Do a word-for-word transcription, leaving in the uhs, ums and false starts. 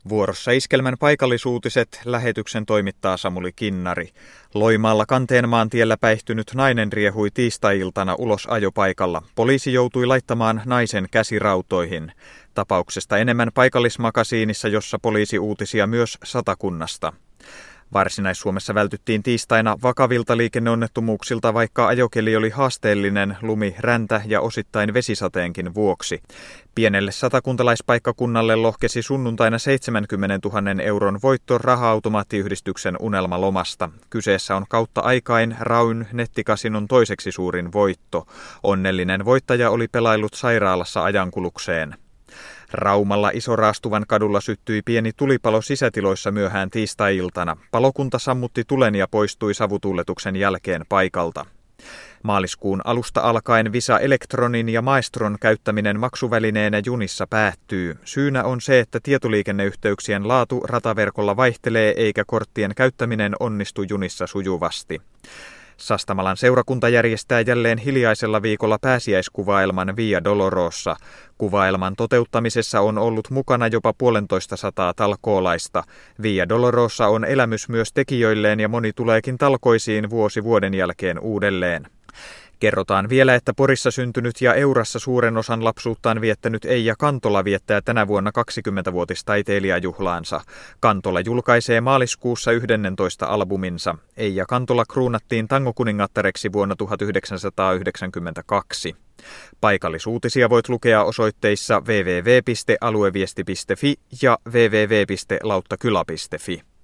Vuorossa Iskelmän paikallisuutiset, lähetyksen toimittaa Samuli Kinnari. Loimaalla Kanteenmaan tiellä päihtynyt nainen riehui tiistai-iltana ulos ajopaikalla. Poliisi joutui laittamaan naisen käsirautoihin. Tapauksesta enemmän paikallismakasiinissa, jossa poliisi uutisia myös Satakunnasta. Varsinais-Suomessa vältyttiin tiistaina vakavilta liikenneonnettomuuksilta, vaikka ajokeli oli haasteellinen lumi, räntä ja osittain vesisateenkin vuoksi. Pienelle satakuntalaispaikkakunnalle lohkesi sunnuntaina seitsemänkymmentätuhatta euron voitto raha-automaattiyhdistyksen unelmalomasta. Kyseessä on kautta aikain Rayn nettikasinon toiseksi suurin voitto. Onnellinen voittaja oli pelaillut sairaalassa ajankulukseen. Raumalla Isoraastuvan kadulla syttyi pieni tulipalo sisätiloissa myöhään tiistai-iltana. Palokunta sammutti tulen ja poistui savutuuletuksen jälkeen paikalta. Maaliskuun alusta alkaen Visa Electronin ja Maestron käyttäminen maksuvälineenä junissa päättyy. Syynä on se, että tietoliikenneyhteyksien laatu rataverkolla vaihtelee eikä korttien käyttäminen onnistu junissa sujuvasti. Sastamalan seurakunta järjestää jälleen hiljaisella viikolla pääsiäiskuvaelman Via Dolorosa. Kuvaelman toteuttamisessa on ollut mukana jopa puolentoista sataa talkoolaista. Via Dolorosa on elämys myös tekijöilleen ja moni tuleekin talkoisiin vuosi vuoden jälkeen uudelleen. Kerrotaan vielä, että Porissa syntynyt ja Eurassa suuren osan lapsuuttaan viettänyt Eija Kantola viettää tänä vuonna kaksikymmentävuotistaiteilijajuhlaansa. Kantola julkaisee maaliskuussa yhdennentoista albuminsa. Eija Kantola kruunattiin tangokuningattareksi vuonna tuhatyhdeksänsataayhdeksänkymmentäkaksi. Paikallisuutisia voit lukea osoitteissa double-u double-u double-u piste alueviesti piste fi ja double-u double-u double-u piste lauttakyla piste fi.